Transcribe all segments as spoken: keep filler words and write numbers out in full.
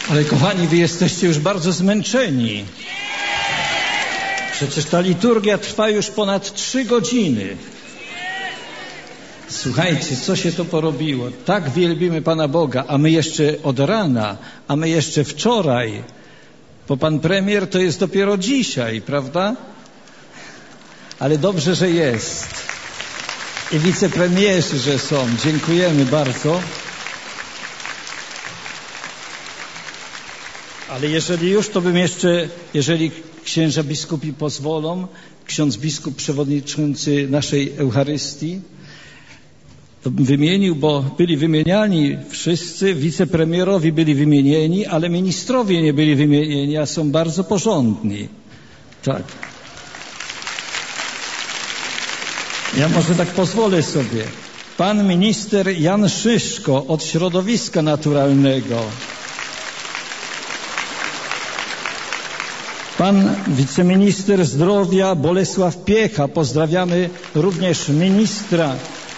Ale kochani, wy jesteście już bardzo zmęczeni. Przecież ta liturgia trwa już ponad trzy godziny. Słuchajcie, co się to porobiło? Tak wielbimy Pana Boga, a my jeszcze od rana, a my jeszcze wczoraj. Bo Pan Premier to jest dopiero dzisiaj, prawda? Ale dobrze, że jest. I wicepremierzy, że są. Dziękujemy bardzo. Ale jeżeli już, to bym jeszcze, jeżeli księża biskupi pozwolą, ksiądz biskup przewodniczący naszej Eucharystii, to bym wymienił, bo byli wymieniani wszyscy, wicepremierowi byli wymienieni, ale ministrowie nie byli wymienieni, a są bardzo porządni. Tak. Ja może tak pozwolę sobie. Pan minister Jan Szyszko od Środowiska Naturalnego. Pan wiceminister zdrowia Bolesław Piecha. Pozdrawiamy również ministra,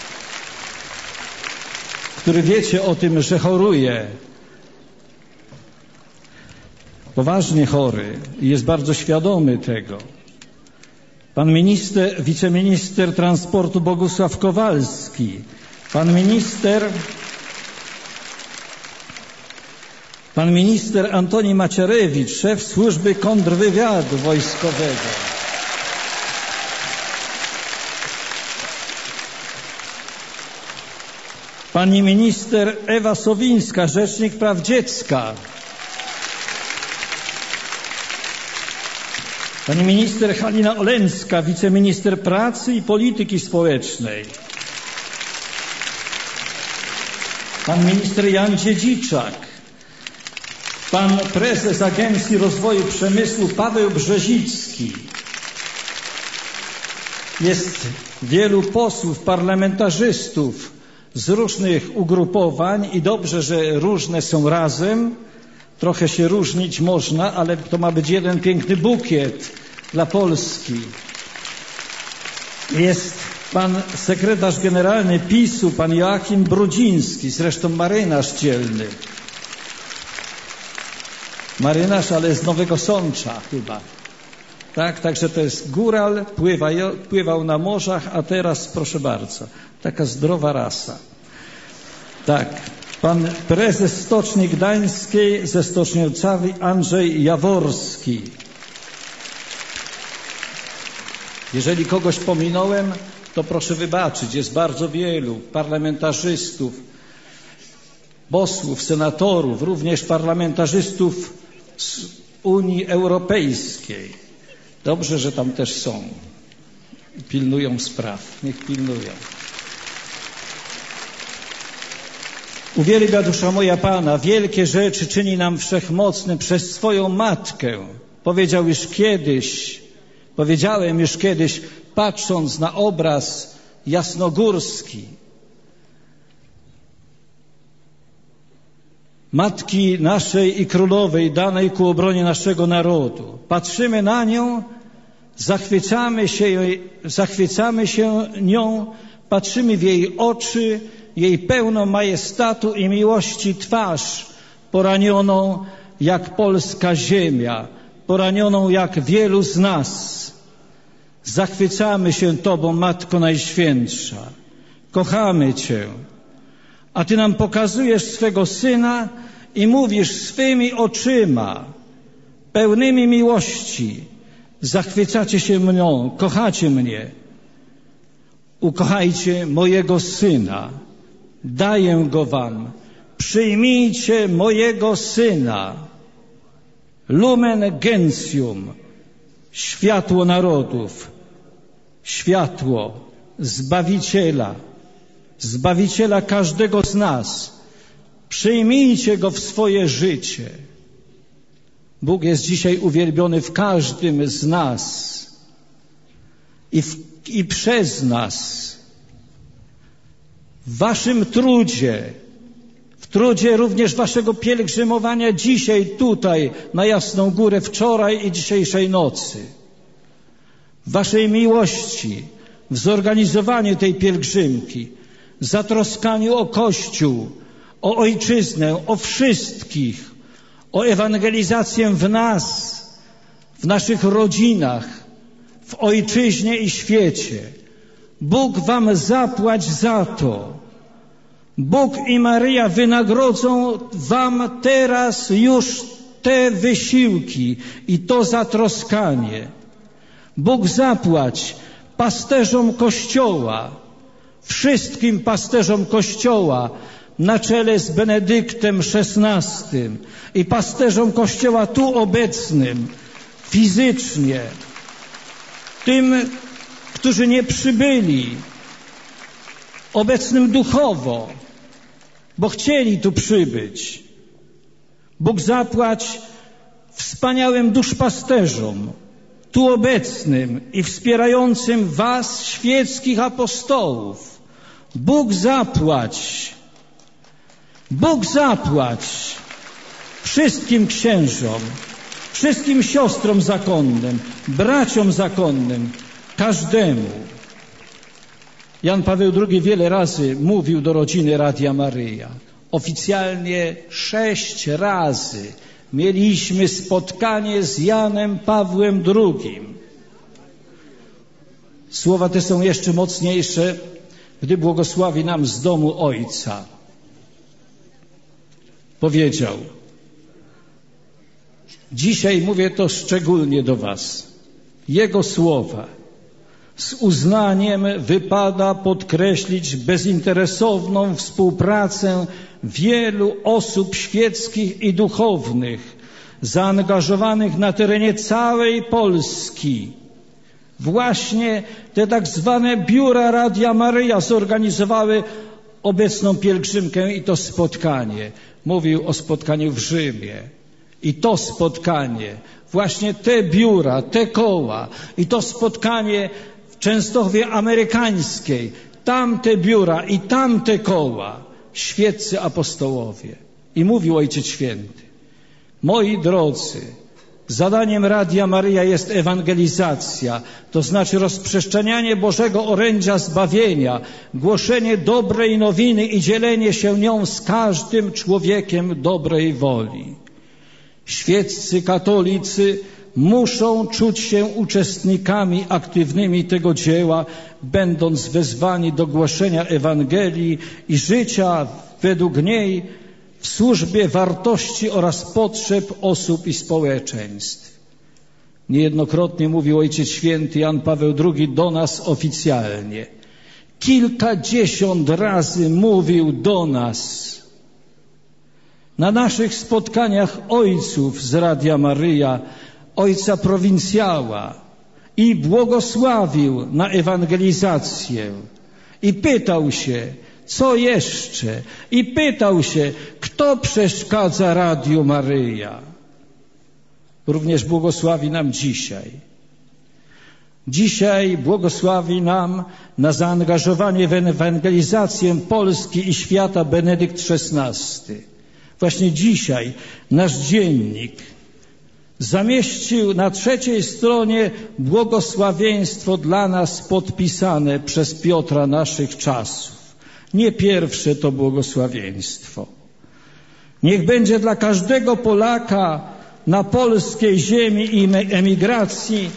który wiecie o tym, że choruje. Poważnie chory i jest bardzo świadomy tego. Pan minister, wiceminister transportu Bogusław Kowalski. Pan minister, pan minister Antoni Macierewicz, szef służby kontrwywiadu wojskowego. Pani minister Ewa Sowińska, rzecznik praw dziecka. Pani minister Halina Oleńska, wiceminister pracy i polityki społecznej. Pan minister Jan Dziedziczak. Pan prezes Agencji Rozwoju Przemysłu Paweł Brzezicki. Jest wielu posłów, parlamentarzystów z różnych ugrupowań i dobrze, że różne są razem. Trochę się różnić można, ale to ma być jeden piękny bukiet dla Polski. Jest pan sekretarz generalny PiSu, pan Joachim Brudziński, zresztą marynarz dzielny. Marynarz, ale z Nowego Sącza chyba. Tak, także to jest góral, pływa, pływał na morzach, a teraz proszę bardzo, taka zdrowa rasa. Tak. Pan prezes Stoczni Gdańskiej ze Stoczniowcami Andrzej Jaworski. Jeżeli kogoś pominąłem, to proszę wybaczyć. Jest bardzo wielu parlamentarzystów, posłów, senatorów, również parlamentarzystów z Unii Europejskiej. Dobrze, że tam też są. Pilnują spraw. Niech pilnują. Uwielbia dusza moja Pana, wielkie rzeczy czyni nam Wszechmocny przez swoją Matkę. Powiedział już kiedyś, powiedziałem już kiedyś, patrząc na obraz jasnogórski. Matki naszej i Królowej, danej ku obronie naszego narodu. Patrzymy na nią, zachwycamy się, zachwycamy się nią, patrzymy w jej oczy, jej pełną majestatu i miłości twarz, poranioną jak polska ziemia, poranioną jak wielu z nas. Zachwycamy się Tobą, Matko Najświętsza. Kochamy Cię. A Ty nam pokazujesz swego Syna i mówisz swymi oczyma, pełnymi miłości. Zachwycacie się mną, kochacie mnie. Ukochajcie mojego Syna. Daję go wam. Przyjmijcie mojego Syna. Lumen Gentium. Światło narodów. Światło Zbawiciela. Zbawiciela każdego z nas. Przyjmijcie go w swoje życie. Bóg jest dzisiaj uwielbiony w każdym z nas i, w, i przez nas. W waszym trudzie, w trudzie również waszego pielgrzymowania dzisiaj tutaj na Jasną Górę, wczoraj i dzisiejszej nocy. W waszej miłości, w zorganizowaniu tej pielgrzymki, zatroskaniu o Kościół, o Ojczyznę, o wszystkich, o ewangelizację w nas, w naszych rodzinach, w ojczyźnie i świecie. Bóg wam zapłać za to. Bóg i Maryja wynagrodzą wam teraz już te wysiłki i to zatroskanie. Bóg zapłać pasterzom Kościoła, wszystkim pasterzom Kościoła na czele z Benedyktem szesnastym i pasterzom Kościoła tu obecnym fizycznie, tym, którzy nie przybyli, obecnym duchowo, bo chcieli tu przybyć. Bóg zapłać wspaniałym duszpasterzom, tu obecnym i wspierającym was, świeckich apostołów. Bóg zapłać, Bóg zapłać wszystkim księżom, wszystkim siostrom zakonnym, braciom zakonnym, każdemu. Jan Paweł drugi wiele razy mówił do rodziny Radia Maryja. Oficjalnie sześć razy mieliśmy spotkanie z Janem Pawłem drugim. Słowa te są jeszcze mocniejsze, gdy błogosławi nam z domu Ojca. Powiedział: dzisiaj mówię to szczególnie do was. Jego słowa. Z uznaniem wypada podkreślić bezinteresowną współpracę wielu osób świeckich i duchownych, zaangażowanych na terenie całej Polski. Właśnie te tak zwane biura Radia Maryja zorganizowały obecną pielgrzymkę i to spotkanie. Mówił o spotkaniu w Rzymie. I to spotkanie, właśnie te biura, te koła i to spotkanie w Częstochowie Amerykańskiej, tamte biura i tamte koła, świeccy apostołowie. I mówił Ojciec Święty: moi drodzy, zadaniem Radia Maryja jest ewangelizacja, to znaczy rozprzestrzenianie Bożego orędzia zbawienia, głoszenie dobrej nowiny i dzielenie się nią z każdym człowiekiem dobrej woli. Świeccy katolicy muszą czuć się uczestnikami aktywnymi tego dzieła, będąc wezwani do głoszenia Ewangelii i życia według niej w służbie wartości oraz potrzeb osób i społeczeństw. Niejednokrotnie mówił Ojciec Święty Jan Paweł drugi do nas oficjalnie. Kilkadziesiąt razy mówił do nas. Na naszych spotkaniach ojców z Radia Maryja, ojca prowincjała, i błogosławił na ewangelizację i pytał się, co jeszcze, i pytał się, kto przeszkadza Radiu Maryja. Również błogosławi nam dzisiaj. Dzisiaj błogosławi nam na zaangażowanie w ewangelizację Polski i świata Benedykt szesnasty. Właśnie dzisiaj nasz dziennik zamieścił na trzeciej stronie błogosławieństwo dla nas podpisane przez Piotra naszych czasów. Nie pierwsze to błogosławieństwo. Niech będzie dla każdego Polaka na polskiej ziemi i emigracji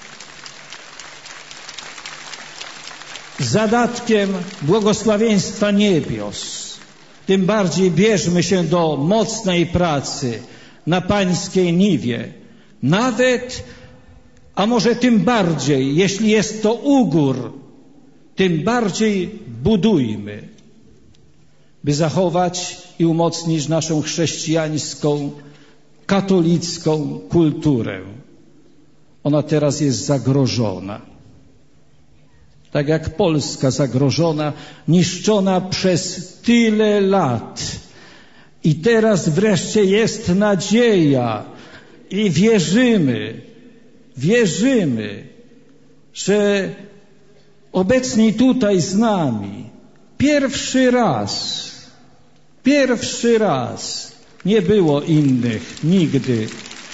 zadatkiem błogosławieństwa niebios. Tym bardziej bierzmy się do mocnej pracy na pańskiej niwie. Nawet, a może tym bardziej, jeśli jest to ugór, tym bardziej budujmy, by zachować i umocnić naszą chrześcijańską, katolicką kulturę. Ona teraz jest zagrożona. Tak jak Polska zagrożona, niszczona przez tyle lat. I teraz wreszcie jest nadzieja i wierzymy, wierzymy, że obecni tutaj z nami pierwszy raz, pierwszy raz, nie było innych nigdy,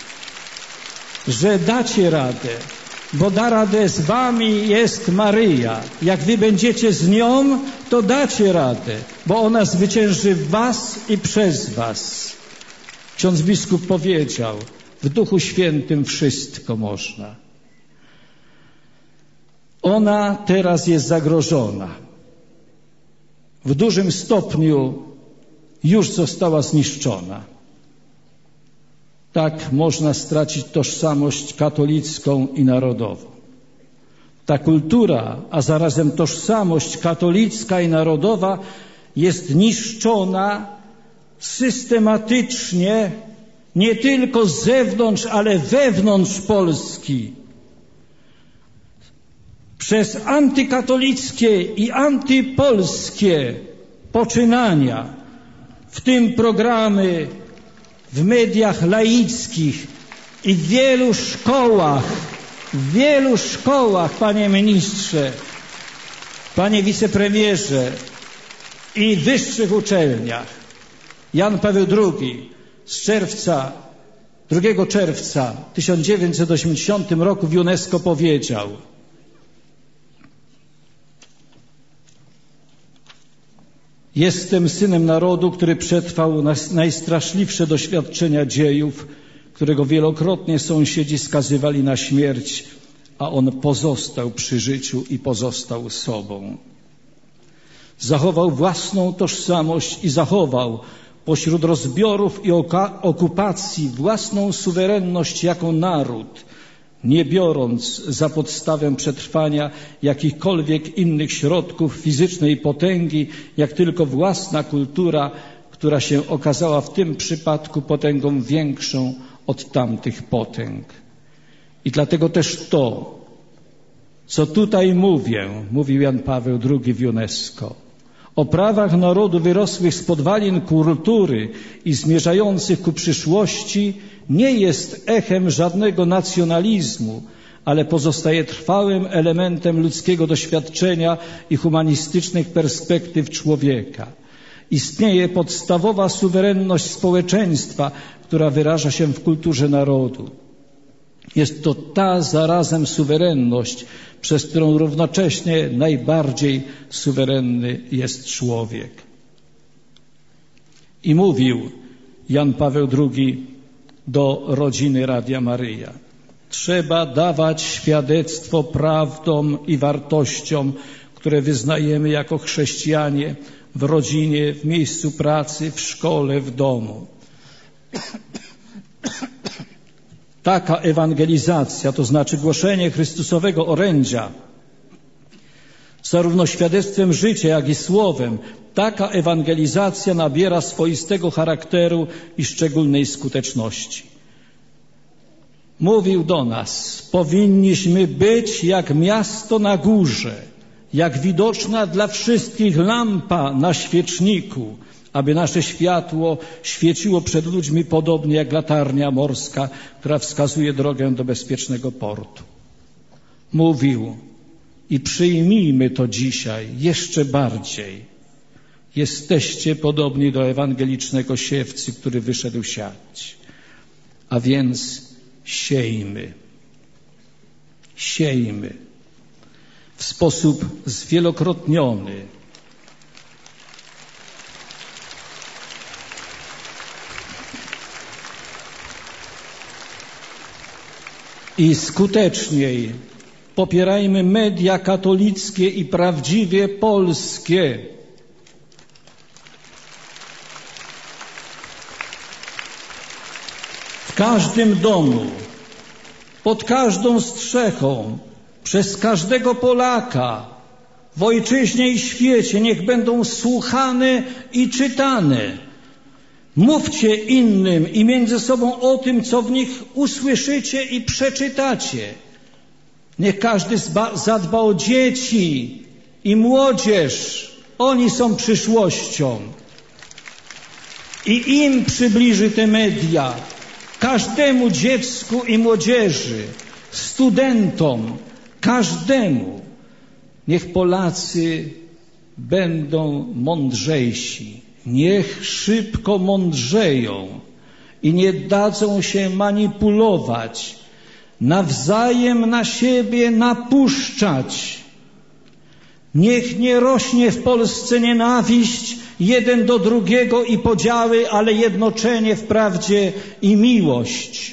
że dacie radę, bo da radę z wami jest Maryja. Jak wy będziecie z nią, to dacie radę, bo ona zwycięży w was i przez was. Ksiądz biskup powiedział, w Duchu Świętym wszystko można. Ona teraz jest zagrożona. W dużym stopniu już została zniszczona. Tak można stracić tożsamość katolicką i narodową. Ta kultura, a zarazem tożsamość katolicka i narodowa jest niszczona systematycznie, nie tylko z zewnątrz, ale wewnątrz Polski. Przez antykatolickie i antypolskie poczynania, w tym programy w mediach laickich i w wielu szkołach, w wielu szkołach, panie ministrze, panie wicepremierze, i wyższych uczelniach. Jan Paweł drugi z czerwca, drugiego czerwca tysiąc dziewięćset osiemdziesiątego roku w UNESCO powiedział: jestem synem narodu, który przetrwał najstraszliwsze doświadczenia dziejów, którego wielokrotnie sąsiedzi skazywali na śmierć, a on pozostał przy życiu i pozostał sobą. Zachował własną tożsamość i zachował pośród rozbiorów i okupacji własną suwerenność jako naród, nie biorąc za podstawę przetrwania jakichkolwiek innych środków fizycznej potęgi, jak tylko własna kultura, która się okazała w tym przypadku potęgą większą od tamtych potęg. I dlatego też to, co tutaj mówię, mówił Jan Paweł drugi w UNESCO, o prawach narodu wyrosłych z podwalin kultury i zmierzających ku przyszłości, nie jest echem żadnego nacjonalizmu, ale pozostaje trwałym elementem ludzkiego doświadczenia i humanistycznych perspektyw człowieka. Istnieje podstawowa suwerenność społeczeństwa, która wyraża się w kulturze narodu. Jest to ta zarazem suwerenność, przez którą równocześnie najbardziej suwerenny jest człowiek. I mówił Jan Paweł drugi do rodziny Radia Maryja: trzeba dawać świadectwo prawdom i wartościom, które wyznajemy jako chrześcijanie w rodzinie, w miejscu pracy, w szkole, w domu. Taka ewangelizacja, to znaczy głoszenie Chrystusowego orędzia, zarówno świadectwem życia, jak i słowem, taka ewangelizacja nabiera swoistego charakteru i szczególnej skuteczności. Mówił do nas: powinniśmy być jak miasto na górze, jak widoczna dla wszystkich lampa na świeczniku, aby nasze światło świeciło przed ludźmi podobnie jak latarnia morska, która wskazuje drogę do bezpiecznego portu. Mówił, i przyjmijmy to dzisiaj jeszcze bardziej: jesteście podobni do ewangelicznego siewcy, który wyszedł siać. A więc siejmy. Siejmy w sposób zwielokrotniony. I skuteczniej popierajmy media katolickie i prawdziwie polskie. W każdym domu, pod każdą strzechą, przez każdego Polaka w ojczyźnie i świecie niech będą słuchane i czytane. Mówcie innym i między sobą o tym, co w nich usłyszycie i przeczytacie. Niech każdy zadba o dzieci i młodzież. Oni są przyszłością. I im przybliży te media. Każdemu dziecku i młodzieży, studentom, każdemu. Niech Polacy będą mądrzejsi. Niech szybko mądrzeją i nie dadzą się manipulować, nawzajem na siebie napuszczać. Niech nie rośnie w Polsce nienawiść, jeden do drugiego i podziały, ale jednoczenie w prawdzie i miłość.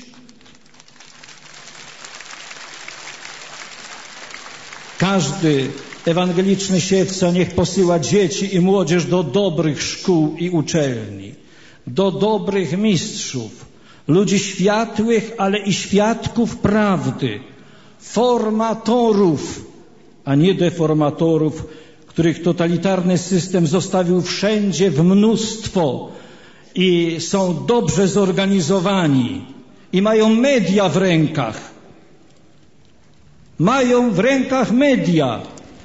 Każdy ewangeliczny siewca niech posyła dzieci i młodzież do dobrych szkół i uczelni, do dobrych mistrzów, ludzi światłych, ale i świadków prawdy, formatorów, a nie deformatorów, których totalitarny system zostawił wszędzie w mnóstwo i są dobrze zorganizowani i mają media w rękach. Mają w rękach media.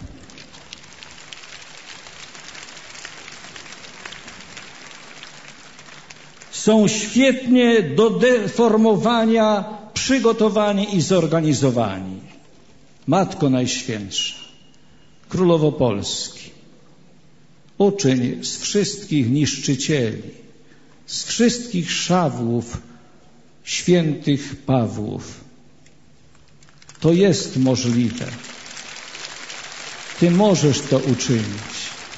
Są świetnie do deformowania przygotowani i zorganizowani. Matko Najświętsza, Królowo Polski, uczyń z wszystkich niszczycieli, z wszystkich szawłów świętych Pawłów. To jest możliwe. Ty możesz to uczynić.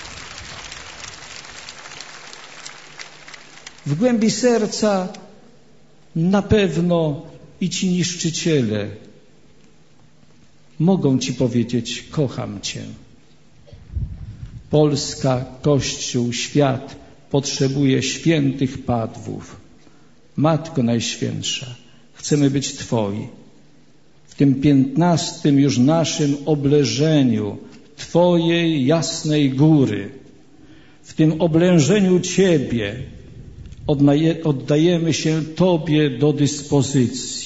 W głębi serca na pewno i ci niszczyciele mogą ci powiedzieć: kocham Cię. Polska, Kościół, świat potrzebuje świętych Pawłów. Matko Najświętsza, chcemy być Twoi. W tym piętnastym już naszym obleżeniu Twojej jasnej góry, w tym oblężeniu Ciebie oddajemy się Tobie do dyspozycji.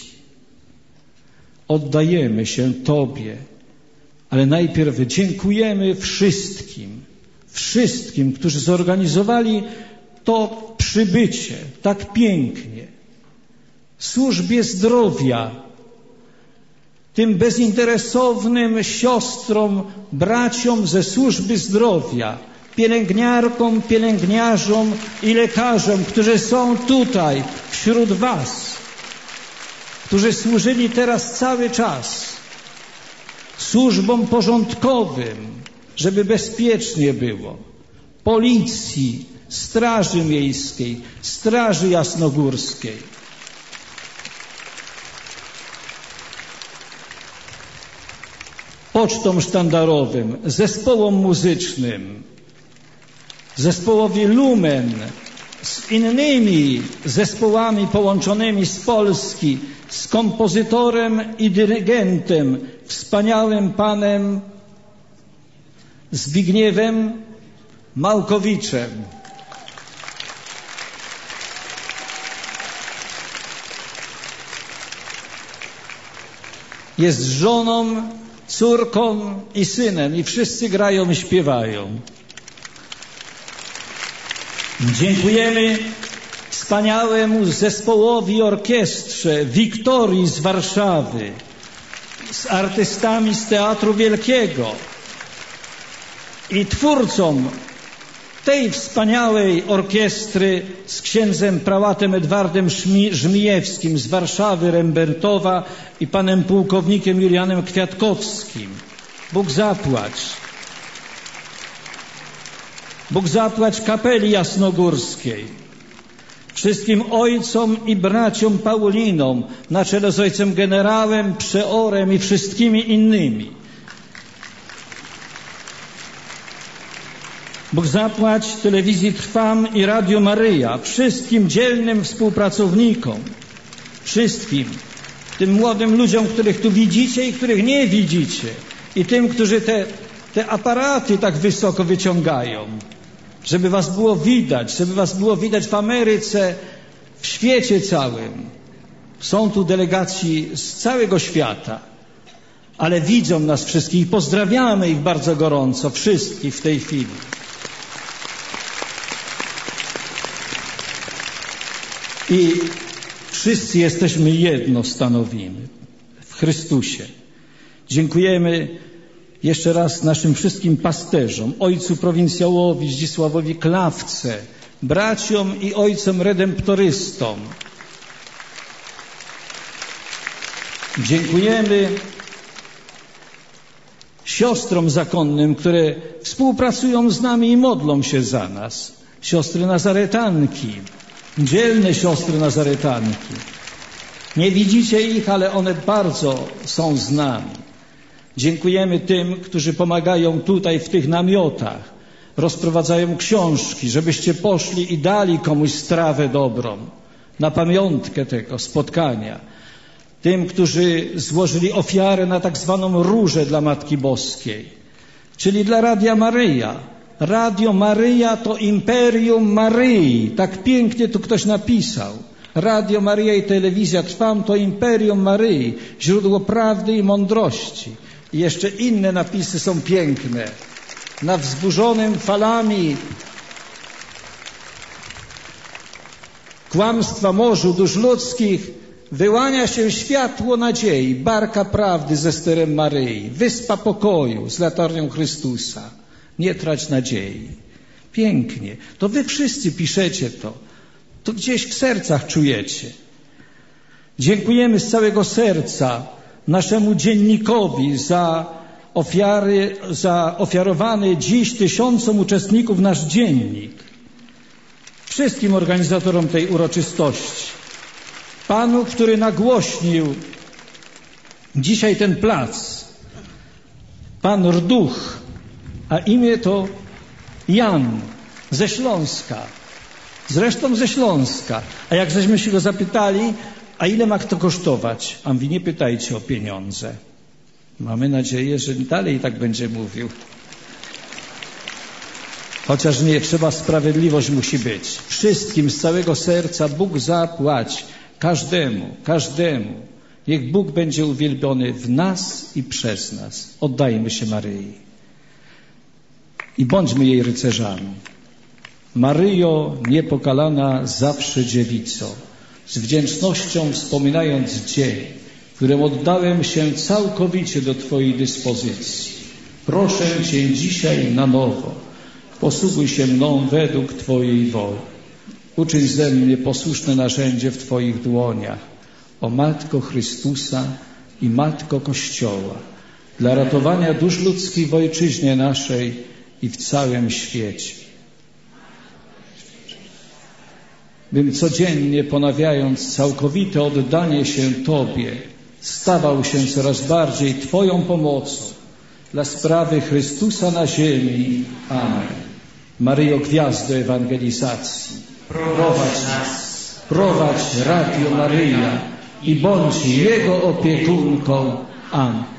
Oddajemy się Tobie, ale najpierw dziękujemy wszystkim, wszystkim, którzy zorganizowali to przybycie tak pięknie. Służbie zdrowia, tym bezinteresownym siostrom, braciom ze służby zdrowia, pielęgniarkom, pielęgniarzom i lekarzom, którzy są tutaj wśród Was, którzy służyli teraz cały czas, służbom porządkowym, żeby bezpiecznie było, policji, straży miejskiej, straży jasnogórskiej. Pocztom sztandarowym, zespołom muzycznym, zespołowi Lumen, z innymi zespołami połączonymi z Polski, z kompozytorem i dyrygentem, wspaniałym panem Zbigniewem Małkowiczem. Jest żoną, córką i synem i wszyscy grają i śpiewają. Dziękujemy wspaniałemu zespołowi orkiestrze Wiktorii z Warszawy, z artystami z Teatru Wielkiego i twórcom tej wspaniałej orkiestry z księdzem prałatem Edwardem Żmijewskim z Warszawy, Rembertowa i panem pułkownikiem Julianem Kwiatkowskim. Bóg zapłać. Bóg zapłać kapeli jasnogórskiej, wszystkim ojcom i braciom Paulinom na czele z ojcem generałem, przeorem i wszystkimi innymi. Bóg zapłać telewizji Trwam i Radio Maryja, wszystkim dzielnym współpracownikom, wszystkim tym młodym ludziom, których tu widzicie i których nie widzicie, i tym, którzy te, te aparaty tak wysoko wyciągają, żeby was było widać, żeby was było widać w Ameryce, w świecie całym. Są tu delegaci z całego świata, ale widzą nas wszystkich i pozdrawiamy ich bardzo gorąco, wszystkich w tej chwili. I wszyscy jesteśmy jedno stanowimy w Chrystusie. Dziękujemy jeszcze raz naszym wszystkim pasterzom, ojcu prowincjałowi Zdzisławowi Klawce, braciom i ojcom redemptorystom. Dziękujemy siostrom zakonnym, które współpracują z nami i modlą się za nas. siostry Nazaretanki, dzielne siostry Nazaretanki. Nie widzicie ich, ale one bardzo są z nami. Dziękujemy tym, którzy pomagają tutaj w tych namiotach, rozprowadzają książki, żebyście poszli i dali komuś strawę dobrą na pamiątkę tego spotkania. Tym, którzy złożyli ofiarę na tak zwaną różę dla Matki Boskiej, czyli dla Radia Maryja. Radio Maryja to Imperium Maryi. Tak pięknie tu ktoś napisał. Radio Maryja i Telewizja Trwam to Imperium Maryi, źródło prawdy i mądrości. I jeszcze inne napisy są piękne. Na wzburzonym falami kłamstwa morzu dusz ludzkich wyłania się światło nadziei, barka prawdy ze sterem Maryi, wyspa pokoju z latarnią Chrystusa. Nie trać nadziei. Pięknie. To wy wszyscy piszecie to. To gdzieś w sercach czujecie. Dziękujemy z całego serca naszemu dziennikowi za ofiary, za ofiarowany dziś tysiącom uczestników nasz dziennik. Wszystkim organizatorom tej uroczystości. Panu, który nagłośnił dzisiaj ten plac. Pan Rduch, a imię to Jan ze Śląska. Zresztą ze Śląska. A jak żeśmy się go zapytali, a ile ma to kosztować? A mówi, nie pytajcie o pieniądze. Mamy nadzieję, że dalej tak będzie mówił. Chociaż nie, trzeba, sprawiedliwość musi być. Wszystkim z całego serca Bóg zapłać. Każdemu, każdemu. Niech Bóg będzie uwielbiony w nas i przez nas. Oddajmy się Maryi. I bądźmy jej rycerzami. Maryjo, niepokalana zawsze dziewico, z wdzięcznością wspominając dzień, w którym oddałem się całkowicie do Twojej dyspozycji. Proszę Cię dzisiaj na nowo, posługuj się mną według Twojej woli. Uczyń ze mnie posłuszne narzędzie w Twoich dłoniach, o Matko Chrystusa i Matko Kościoła, dla ratowania dusz ludzkich w Ojczyźnie naszej i w całym świecie. Bym codziennie, ponawiając całkowite oddanie się Tobie, stawał się coraz bardziej Twoją pomocą dla sprawy Chrystusa na ziemi. Amen. Maryjo, gwiazdo ewangelizacji, prowadź nas, prowadź Radio Maryja i bądź Jego opiekunką. Amen.